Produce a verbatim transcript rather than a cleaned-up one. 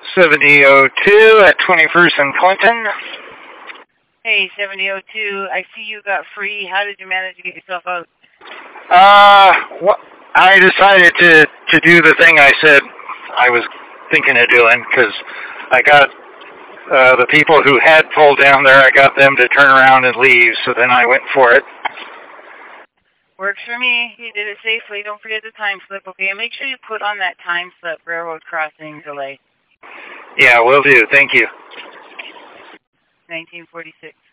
seventy oh two at twenty-first and Clinton. Hey, seventy oh two, I see you got free. How did you manage to get yourself out? Uh, wh- I decided to, to do the thing I said I was thinking of doing, because I got uh, the people who had pulled down there, I got them to turn around and leave, so then I went for it. Works for me. You did it safely. Don't forget the time slip, okay? And make sure you put on that time slip, railroad crossing delay. Yeah, will do. Thank you. nineteen forty-six.